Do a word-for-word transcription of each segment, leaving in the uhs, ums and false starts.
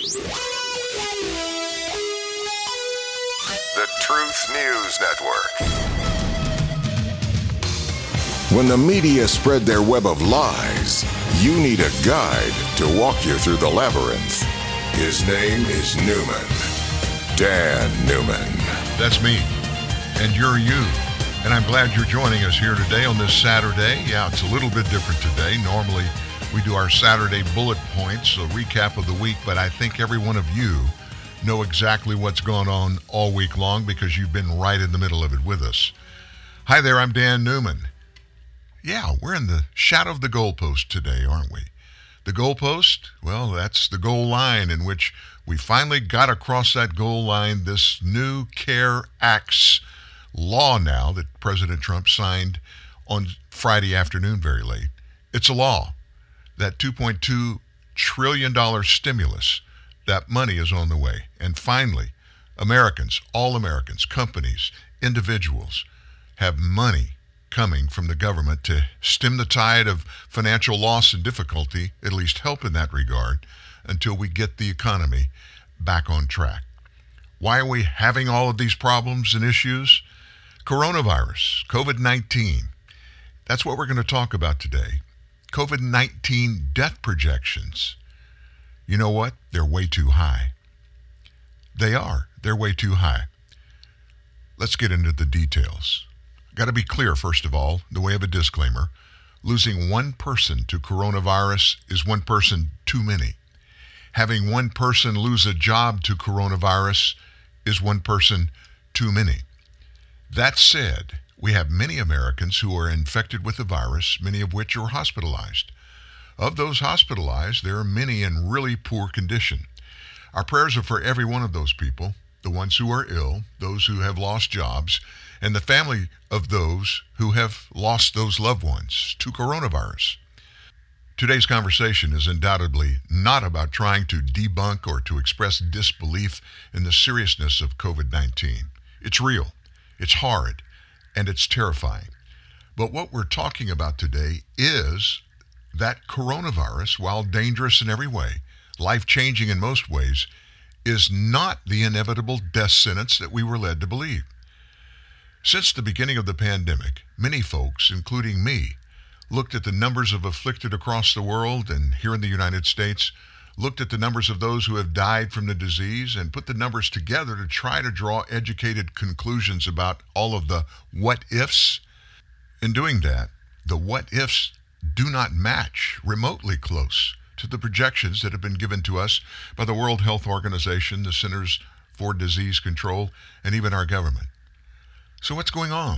The Truth News Network. When the media spread their web of lies, you need a guide to walk you through the labyrinth. His name is Newman. Dan Newman. That's me. And you're you. And I'm glad you're joining us here today on this Saturday. Yeah, it's a little bit different today. Normally, we do our Saturday bullet points, a recap of the week, but I think every one of you know exactly what's going on all week long because you've been right in the middle of it with us. Hi there, I'm Dan Newman. Yeah, we're in the shadow of the goalpost today, aren't we? The goalpost, well, that's the goal line in which we finally got across that goal line, this new CARE Acts law now that President Trump signed on Friday afternoon very late. It's a law. That two point two trillion dollars stimulus, that money is on the way. And finally, Americans, all Americans, companies, individuals have money coming from the government to stem the tide of financial loss and difficulty, at least help in that regard, until we get the economy back on track. Why are we having all of these problems and issues? Coronavirus, covid nineteen. That's what we're going to talk about today. covid nineteen death projections. You know what? They're way too high. They are. They're way too high. Let's get into the details. Got to be clear, first of all, in the way of a disclaimer. Losing one person to coronavirus is one person too many. Having one person lose a job to coronavirus is one person too many. That said, we have many Americans who are infected with the virus, many of which are hospitalized. Of those hospitalized, there are many in really poor condition. Our prayers are for every one of those people, the ones who are ill, those who have lost jobs, and the family of those who have lost those loved ones to coronavirus. Today's conversation is undoubtedly not about trying to debunk or to express disbelief in the seriousness of covid nineteen. It's real, it's hard, and it's terrifying. But what we're talking about today is that coronavirus, while dangerous in every way, life-changing in most ways, is not the inevitable death sentence that we were led to believe. Since the beginning of the pandemic, many folks, including me, looked at the numbers of afflicted across the world and here in the United States, looked at the numbers of those who have died from the disease and put the numbers together to try to draw educated conclusions about all of the what-ifs. In doing that, the what-ifs do not match remotely close to the projections that have been given to us by the World Health Organization, the Centers for Disease Control, and even our government. So what's going on?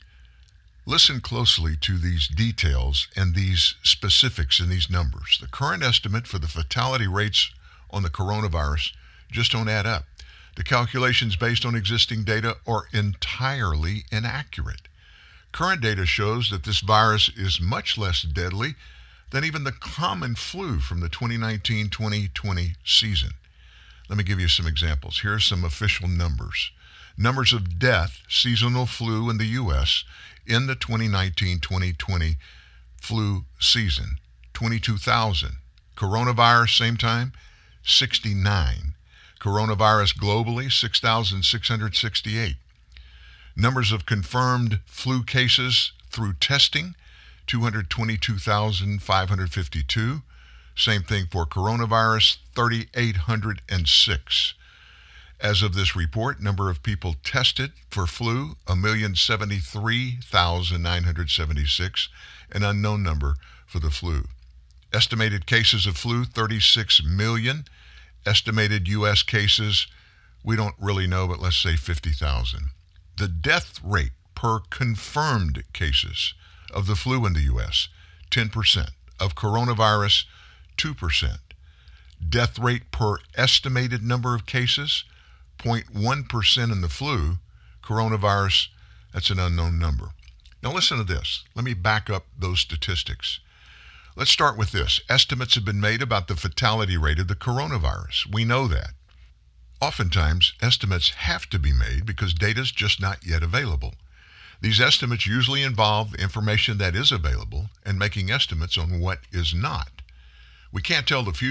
Listen closely to these details and these specifics in these numbers. The current estimate for the fatality rates on the coronavirus just don't add up. The calculations based on existing data are entirely inaccurate. Current data shows that this virus is much less deadly than even the common flu from the twenty nineteen twenty twenty season. Let me give you some examples. Here are some official numbers. Numbers of death, seasonal flu in the U S in the twenty nineteen twenty twenty flu season, twenty-two thousand. Coronavirus, same time, sixty-nine. Coronavirus globally, six thousand six hundred sixty-eight. Numbers of confirmed flu cases through testing, two hundred twenty-two thousand five hundred fifty-two. Same thing for coronavirus, three thousand eight hundred six. As of this report, number of people tested for flu, one million seventy-three thousand nine hundred seventy-six, an unknown number for the flu. Estimated cases of flu, thirty-six million. Estimated U S cases, we don't really know, but let's say fifty thousand. The death rate per confirmed cases of the flu in the U S, ten percent. Of coronavirus, two percent. Death rate per estimated number of cases, zero point one percent in the flu. Coronavirus, that's an unknown number. Now listen to this. Let me back up those statistics. Let's start with this. Estimates have been made about the fatality rate of the coronavirus. We know that. Oftentimes, estimates have to be made because data is just not yet available. These estimates usually involve the information that is available and making estimates on what is not. We can't tell the future,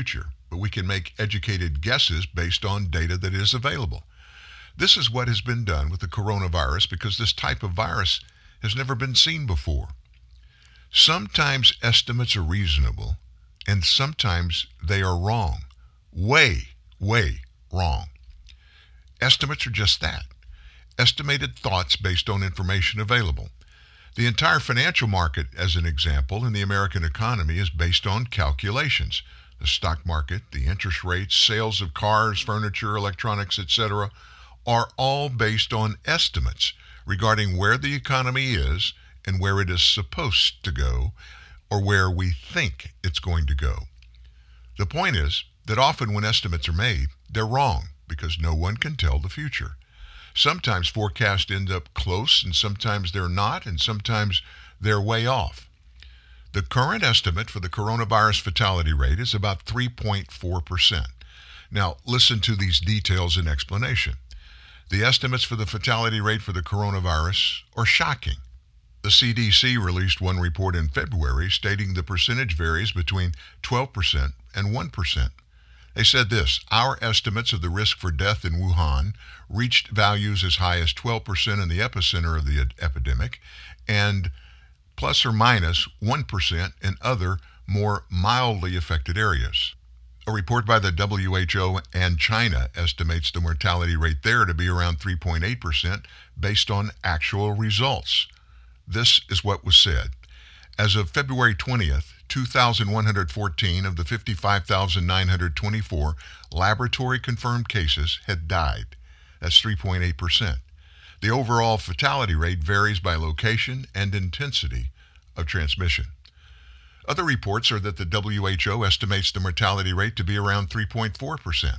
but we can make educated guesses based on data that is available. This is what has been done with the coronavirus because this type of virus has never been seen before. Sometimes estimates are reasonable, and sometimes they are wrong. Way, way wrong. Estimates are just that. Estimated thoughts based on information available. The entire financial market, as an example, in the American economy is based on calculations. The stock market, the interest rates, sales of cars, furniture, electronics, et cetera, are all based on estimates regarding where the economy is and where it is supposed to go, or where we think it's going to go. The point is that often when estimates are made, they're wrong because no one can tell the future. Sometimes forecasts end up close, and sometimes they're not, and sometimes they're way off. The current estimate for the coronavirus fatality rate is about three point four percent. Now, listen to these details and explanation. The estimates for the fatality rate for the coronavirus are shocking. The C D C released one report in February stating the percentage varies between twelve percent and one percent. They said this: our estimates of the risk for death in Wuhan reached values as high as twelve percent in the epicenter of the ed- epidemic and plus or minus one percent in other more mildly affected areas. A report by the W H O and China estimates the mortality rate there to be around three point eight percent based on actual results. This is what was said. As of February twentieth, two thousand one hundred fourteen of the fifty-five thousand nine hundred twenty-four laboratory-confirmed cases had died. That's three point eight percent. The overall fatality rate varies by location and intensity of transmission. Other reports are that the W H O estimates the mortality rate to be around three point four percent.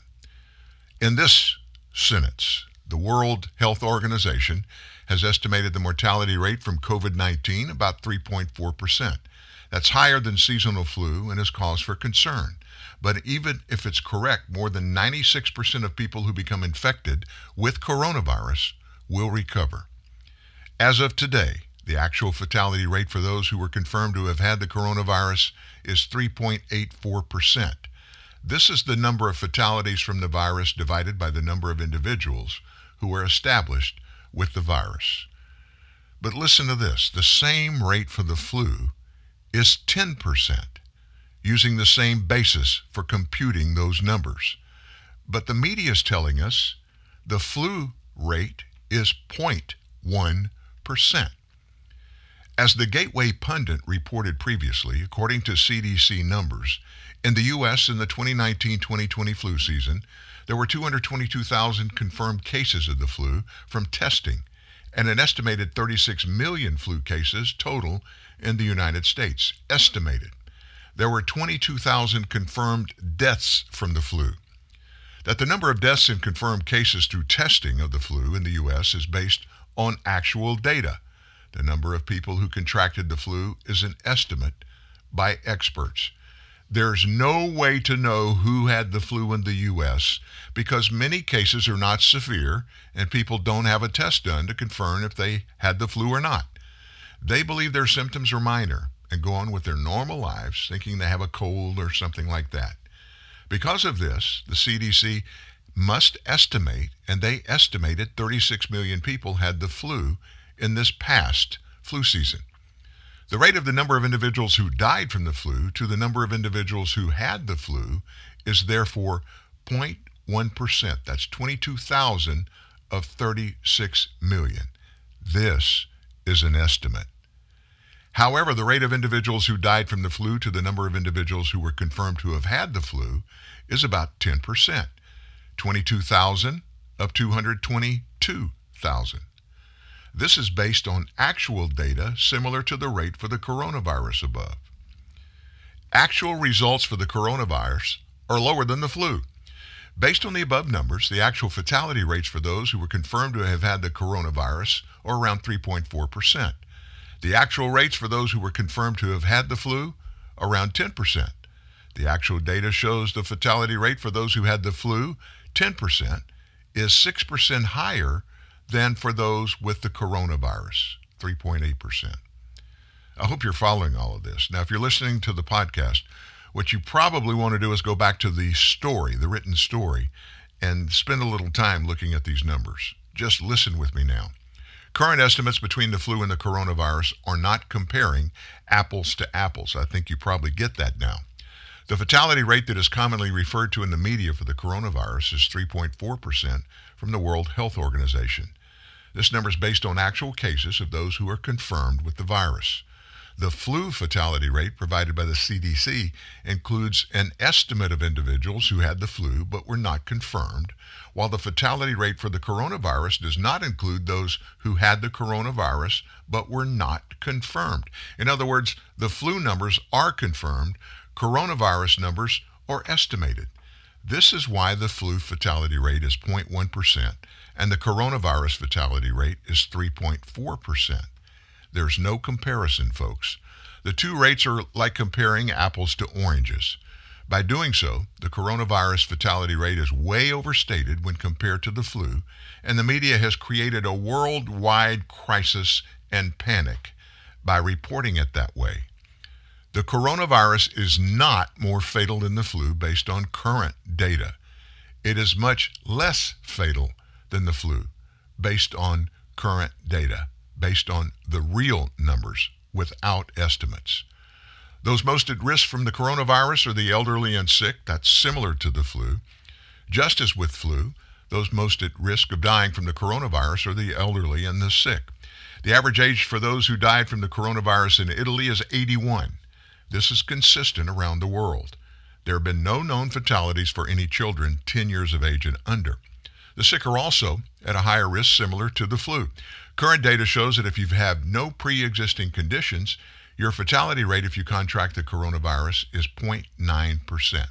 In this sentence, the World Health Organization has estimated the mortality rate from COVID nineteen about three point four percent. That's higher than seasonal flu and is cause for concern. But even if it's correct, more than ninety-six percent of people who become infected with coronavirus will recover. As of today, the actual fatality rate for those who were confirmed to have had the coronavirus is three point eight four percent. This is the number of fatalities from the virus divided by the number of individuals who were established with the virus. But listen to this: the same rate for the flu is ten percent, using the same basis for computing those numbers. But the media is telling us the flu rate is zero point one percent. As the Gateway Pundit reported previously, according to C D C numbers, in the U S in the twenty nineteen twenty twenty flu season, there were two hundred twenty-two thousand confirmed cases of the flu from testing and an estimated thirty-six million flu cases total in the United States. Estimated. There were twenty-two thousand confirmed deaths from the flu. That the number of deaths and confirmed cases through testing of the flu in the U S is based on actual data. The number of people who contracted the flu is an estimate by experts. There's no way to know who had the flu in the U S because many cases are not severe and people don't have a test done to confirm if they had the flu or not. They believe their symptoms are minor and go on with their normal lives thinking they have a cold or something like that. Because of this, the C D C must estimate, and they estimated thirty-six million people had the flu in this past flu season. The rate of the number of individuals who died from the flu to the number of individuals who had the flu is therefore zero point one percent. That's twenty-two thousand of thirty-six million. This is an estimate. However, the rate of individuals who died from the flu to the number of individuals who were confirmed to have had the flu is about ten percent. twenty-two thousand of two hundred twenty-two thousand. This is based on actual data similar to the rate for the coronavirus above. Actual results for the coronavirus are lower than the flu. Based on the above numbers, the actual fatality rates for those who were confirmed to have had the coronavirus are around three point four percent. The actual rates for those who were confirmed to have had the flu are around ten percent. The actual data shows the fatality rate for those who had the flu, ten percent, is six percent higher than for those with the coronavirus, three point eight percent. I hope you're following all of this. Now, if you're listening to the podcast, what you probably want to do is go back to the story, the written story, and spend a little time looking at these numbers. Just listen with me now. Current estimates between the flu and the coronavirus are not comparing apples to apples. I think you probably get that now. The fatality rate that is commonly referred to in the media for the coronavirus is three point four percent from the World Health Organization. This number is based on actual cases of those who are confirmed with the virus. The flu fatality rate provided by the C D C includes an estimate of individuals who had the flu but were not confirmed, while the fatality rate for the coronavirus does not include those who had the coronavirus but were not confirmed. In other words, the flu numbers are confirmed, coronavirus numbers are estimated. This is why the flu fatality rate is zero point one percent and the coronavirus fatality rate is three point four percent. There's no comparison, folks. The two rates are like comparing apples to oranges. By doing so, the coronavirus fatality rate is way overstated when compared to the flu, and the media has created a worldwide crisis and panic by reporting it that way. The coronavirus is not more fatal than the flu based on current data. It is much less fatal than the flu based on current data, based on the real numbers without estimates. Those most at risk from the coronavirus are the elderly and sick. That's similar to the flu. Just as with flu, those most at risk of dying from the coronavirus are the elderly and the sick. The average age for those who died from the coronavirus in Italy is eighty-one. This is consistent around the world. There have been no known fatalities for any children ten years of age and under. The sick are also at a higher risk, similar to the flu. Current data shows that if you have no pre-existing conditions, your fatality rate if you contract the coronavirus is zero point nine percent.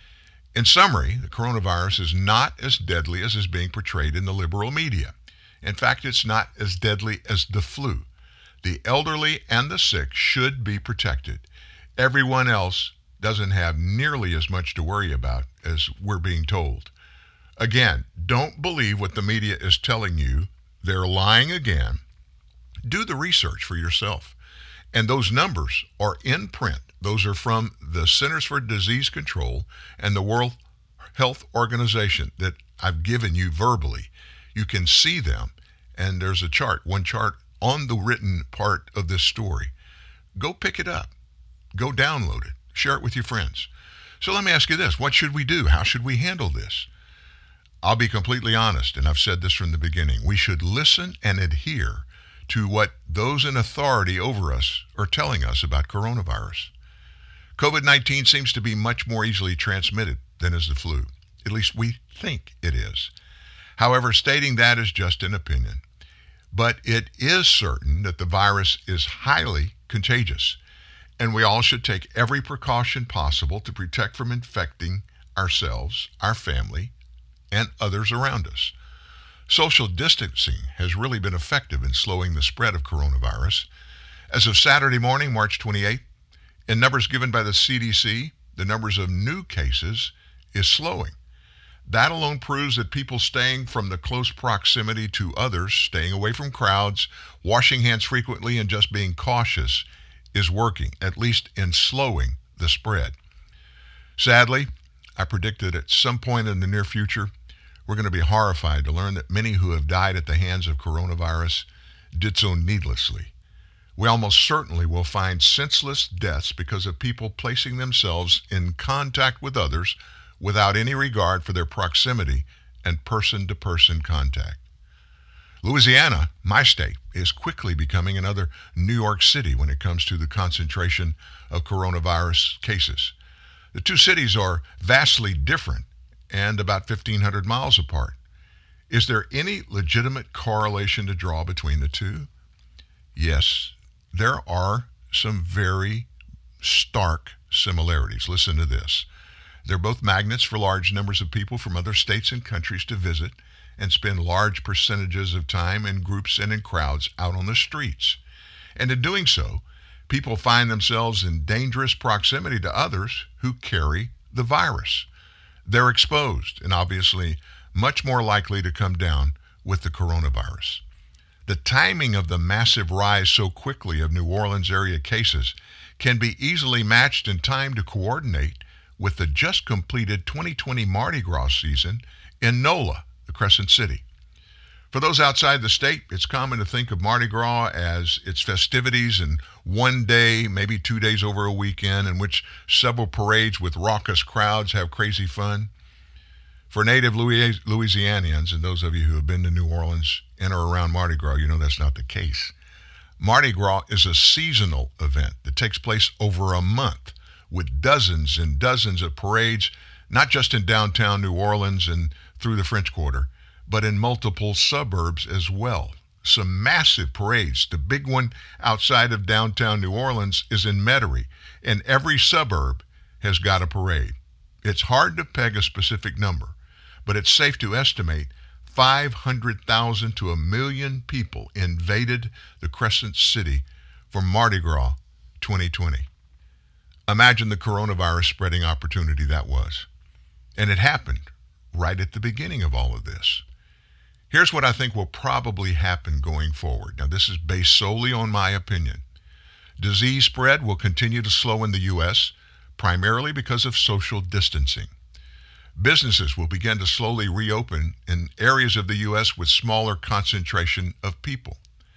In summary, the coronavirus is not as deadly as is being portrayed in the liberal media. In fact, it's not as deadly as the flu. The elderly and the sick should be protected. Everyone else doesn't have nearly as much to worry about as we're being told. Again, don't believe what the media is telling you. They're lying again. Do the research for yourself. And those numbers are in print. Those are from the Centers for Disease Control and the World Health Organization that I've given you verbally. You can see them, and there's a chart, one chart on the written part of this story. Go pick it up. Go download it. Share it with your friends. So let me ask you this. What should we do? How should we handle this? I'll be completely honest, and I've said this from the beginning. We should listen and adhere to what those in authority over us are telling us about coronavirus. covid nineteen seems to be much more easily transmitted than is the flu. At least we think it is. However, stating that is just an opinion. But it is certain that the virus is highly contagious, and we all should take every precaution possible to protect from infecting ourselves, our family, and others around us. Social distancing has really been effective in slowing the spread of coronavirus. As of Saturday morning, March twenty-eighth, in numbers given by the C D C, the numbers of new cases is slowing. That alone proves that people staying from the close proximity to others, staying away from crowds, washing hands frequently, and just being cautious is working, at least in slowing the spread. Sadly, I predict that at some point in the near future, we're going to be horrified to learn that many who have died at the hands of coronavirus did so needlessly. We almost certainly will find senseless deaths because of people placing themselves in contact with others without any regard for their proximity and person-to-person contact. Louisiana, my state, is quickly becoming another New York City when it comes to the concentration of coronavirus cases. The two cities are vastly different and about fifteen hundred miles apart. Is there any legitimate correlation to draw between the two? Yes, there are some very stark similarities. Listen to this. They're both magnets for large numbers of people from other states and countries to visit and spend large percentages of time in groups and in crowds out on the streets. And in doing so, people find themselves in dangerous proximity to others who carry the virus. They're exposed and obviously much more likely to come down with the coronavirus. The timing of the massive rise so quickly of New Orleans area cases can be easily matched in time to coordinate with the just completed twenty twenty Mardi Gras season in NOLA, the Crescent City. For those outside the state, it's common to think of Mardi Gras as its festivities in one day, maybe two days over a weekend, in which several parades with raucous crowds have crazy fun. For native Louisianians, and those of you who have been to New Orleans in or around Mardi Gras, you know that's not the case. Mardi Gras is a seasonal event that takes place over a month with dozens and dozens of parades, not just in downtown New Orleans and through the French Quarter, but in multiple suburbs as well. Some massive parades. The big one outside of downtown New Orleans is in Metairie, and every suburb has got a parade. It's hard to peg a specific number, but it's safe to estimate five hundred thousand to a million people invaded the Crescent City for Mardi Gras twenty twenty. Imagine the coronavirus spreading opportunity that was. And it happened right at the beginning of all of this. Here's what I think will probably happen going forward. Now, this is based solely on my opinion. Disease spread will continue to slow in the U S, primarily because of social distancing. Businesses will begin to slowly reopen in areas of the U S with smaller concentration of people.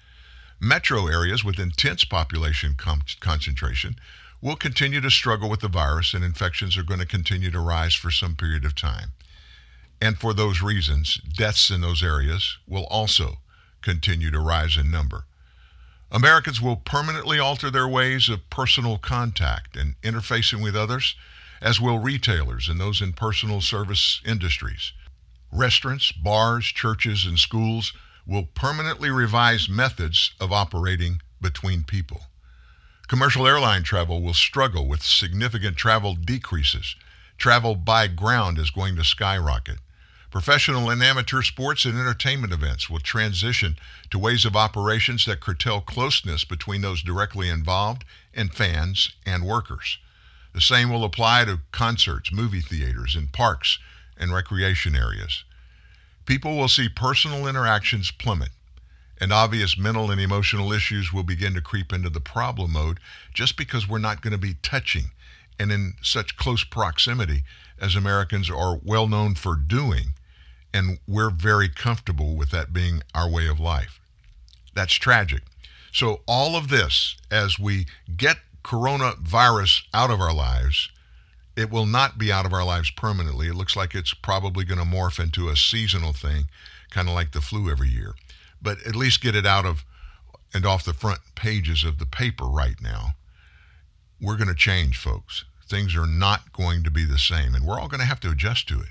Metro areas with intense population con- concentration will continue to struggle with the virus, and infections are going to continue to rise for some period of time. And for those reasons, deaths in those areas will also continue to rise in number. Americans will permanently alter their ways of personal contact and interfacing with others, as will retailers and those in personal service industries. Restaurants, bars, churches, and schools will permanently revise methods of operating between people. Commercial airline travel will struggle with significant travel decreases. Travel by ground is going to skyrocket. Professional and amateur sports and entertainment events will transition to ways of operations that curtail closeness between those directly involved and fans and workers. The same will apply to concerts, movie theaters, and parks and recreation areas. People will see personal interactions plummet, and obvious mental and emotional issues will begin to creep into the problem mode just because we're not going to be touching and in such close proximity as Americans are well known for doing, and we're very comfortable with that being our way of life. That's tragic. So all of this, as we get coronavirus out of our lives, it will not be out of our lives permanently. It looks like it's probably going to morph into a seasonal thing, kind of like the flu every year. But at least get it out of and off the front pages of the paper right now. We're going to change, folks. Things are not going to be the same, and we're all going to have to adjust to it.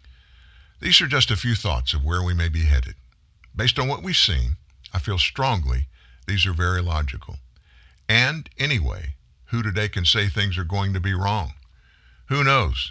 These are just a few thoughts of where we may be headed. Based on what we've seen, I feel strongly these are very logical. And anyway, who today can say things are going to be wrong? Who knows?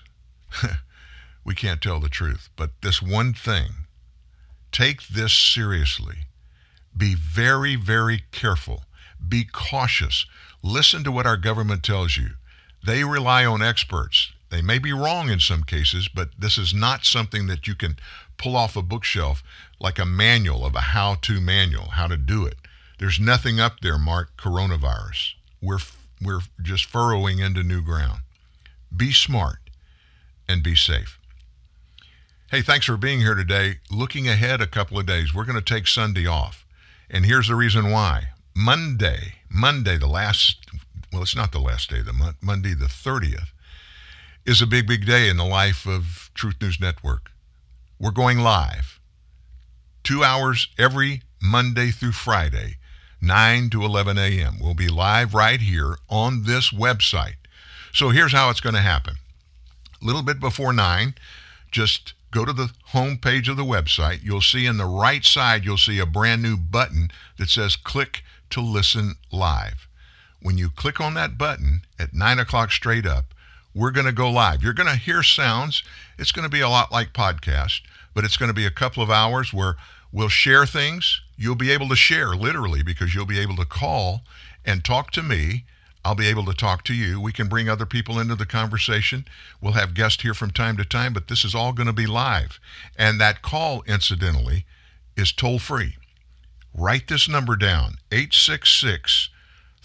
We can't tell the truth. But this one thing, take this seriously. Be very, very careful. Be cautious. Listen to what our government tells you. They rely on experts. They may be wrong in some cases, but this is not something that you can pull off a bookshelf like a manual of a how-to manual, how to do it. There's nothing up there marked coronavirus. We're we're just furrowing into new ground. Be smart and be safe. Hey, thanks for being here today. Looking ahead a couple of days, we're going to take Sunday off. And here's the reason why. Monday, Monday, the last, well, it's not the last day of the month, Monday the thirtieth, is a big, big day in the life of Truth News Network. We're going live. Two hours every Monday through Friday, nine to eleven a.m. We'll be live right here on this website. So here's how it's going to happen. A little bit before nine, just go to the home page of the website. You'll see in the right side, you'll see a brand new button that says click to listen live. When you click on that button at nine o'clock straight up, we're going to go live. You're going to hear sounds. It's going to be a lot like podcast, but it's going to be a couple of hours where we'll share things. You'll be able to share literally because you'll be able to call and talk to me. I'll be able to talk to you. We can bring other people into the conversation. We'll have guests here from time to time, but this is all going to be live. And that call, incidentally, is toll-free. Write this number down, eight six six,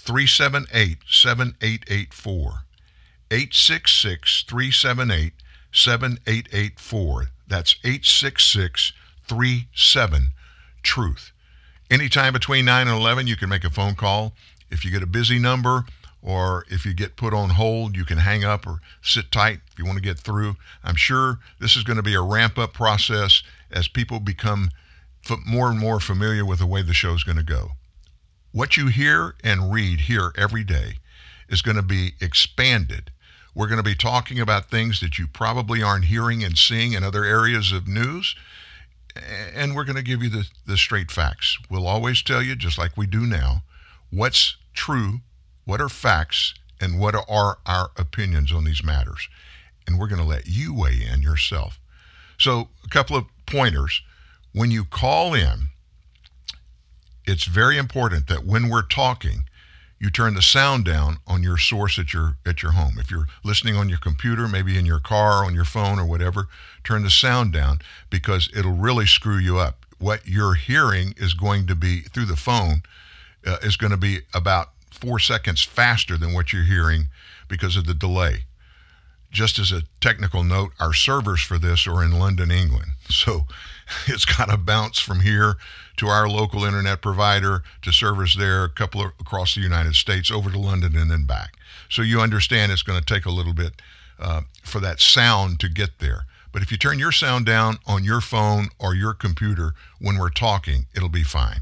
three seven eight, seven eight eight four. eight six six, three seven eight, seven eight eight four. That's eight six six, three seven, TRUTH. Anytime between nine and eleven, you can make a phone call. If you get a busy number or if you get put on hold, you can hang up or sit tight if you want to get through. I'm sure this is going to be a ramp-up process as people become f- more and more familiar with the way the show's going to go. What you hear and read here every day is going to be expanded. We're going to be talking about things that you probably aren't hearing and seeing in other areas of news, and we're going to give you the, the straight facts. We'll always tell you, just like we do now, what's true, what are facts, and what are our opinions on these matters. And we're going to let you weigh in yourself. So a couple of pointers. When you call in, it's very important that when we're talking, you turn the sound down on your source at your at your home. If you're listening on your computer, maybe in your car, on your phone or whatever, turn the sound down because it'll really screw you up. What you're hearing is going to be, through the phone, uh, is going to be about four seconds faster than what you're hearing because of the delay. Just as a technical note, our servers for this are in London, England. So it's got to bounce from here to our local internet provider to servers there, a couple of across the United States, over to London and then back. So you understand it's going to take a little bit uh, for that sound to get there. But if you turn your sound down on your phone or your computer when we're talking, it'll be fine.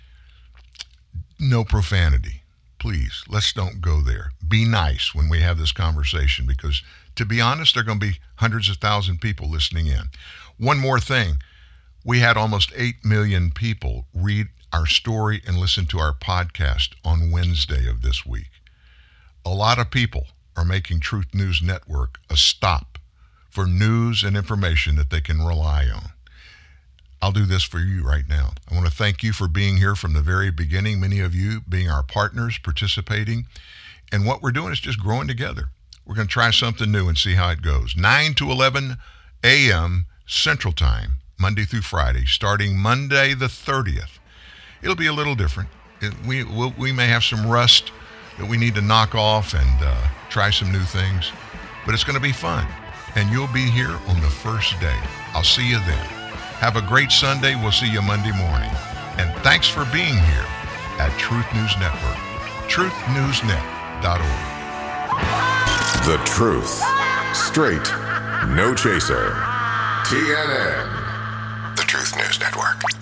No profanity. Please, let's don't go there. Be nice when we have this conversation because, to be honest, there are going to be hundreds of thousands of people listening in. One more thing. We had almost eight million people read our story and listen to our podcast on Wednesday of this week. A lot of people are making Truth News Network a stop for news and information that they can rely on. I'll do this for you right now. I want to thank you for being here from the very beginning, many of you being our partners, participating. And what we're doing is just growing together. We're going to try something new and see how it goes. nine to eleven a.m. Central Time, Monday through Friday, starting Monday the thirtieth. It'll be a little different. It, we we'll, we may have some rust that we need to knock off and uh, try some new things, but it's going to be fun. And you'll be here on the first day. I'll see you then. Have a great Sunday. We'll see you Monday morning. And thanks for being here at Truth News Network, truth news net dot org. The truth. Straight. No chaser. T N N. The Truth News Network.